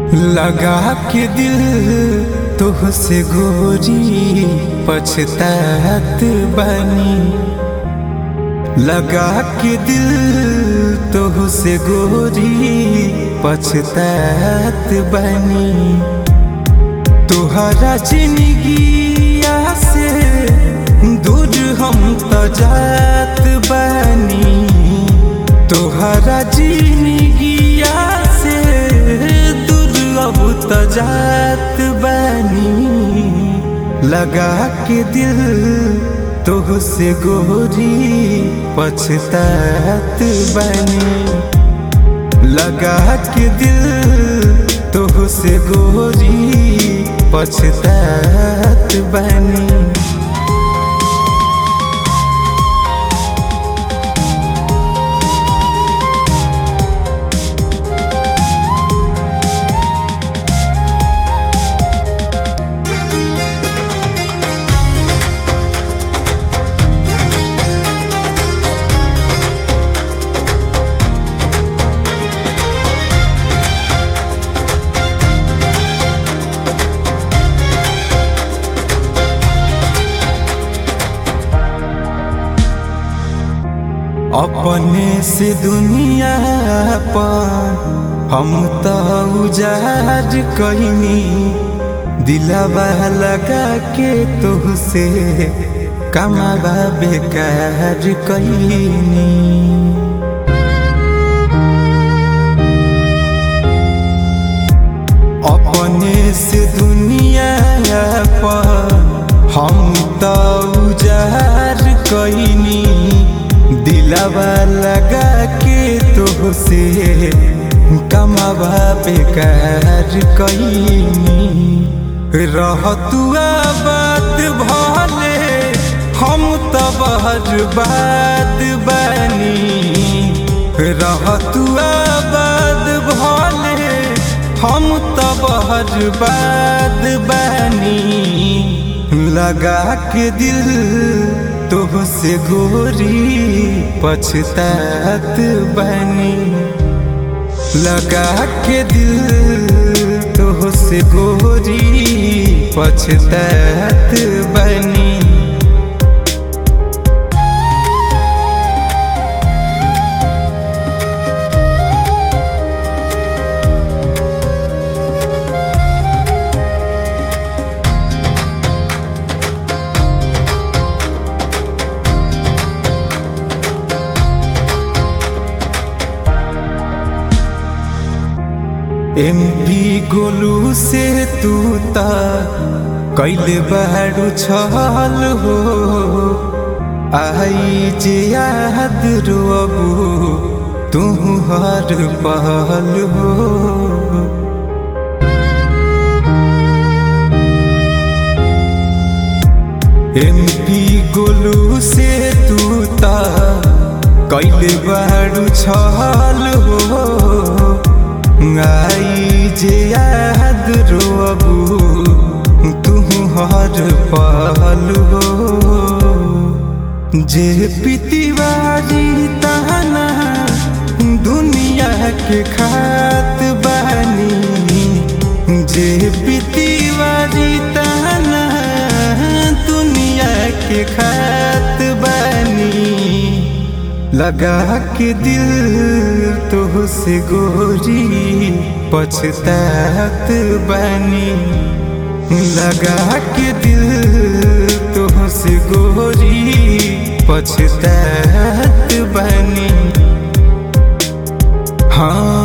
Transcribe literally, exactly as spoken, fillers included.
लगा के दिल तुहसे गोरी पछतात बानी। लगा के दिल तुहसे गोरी पछतात बानी। तुहरा जिंदगिया से दूर हम तो जात बानी। तुहरा जिंदगिया से अब तो जात बानी। लगा के दिल तुहसे गोरी पछतात बानी। लगा के दिल तुहसे गोरी पछतात बानी। अपने से दुनिया पर हम तो उजाड़ कईनी। दिलवा लगा के तुहसे कमावा बेकार कईनी। अपने से दुनिया पर हम तो उजाड़ कईनी। दिलवा लगा के तुहसे कमावा बेकार कईनी। रहतु आबाद भले हम तो बर्बाद बानी। रहतु आबाद भले हम तो बर्बाद बानी। लगा के दिल तुहसे गोरी पछतात बानी। लगा के दिल तुहसे गोरी पछतात बानी। एमपी गोलू से तू ता कैले बारू छल हो। आई जे याद रोबू तू हर पहल हो। एमपी गोलू से तू ता कैले बारू छल हो। आई जे याद रोबू तू हर पल हो। जे पितिवारी ताना दुनिया के खात बानी। जे पितिवारी ताना दुनिया के खात बानी। लगा के दिल तुहसे गोरी पछतात बानी। लगा के दिल तुहसे गोरी पछतात बानी। हाँ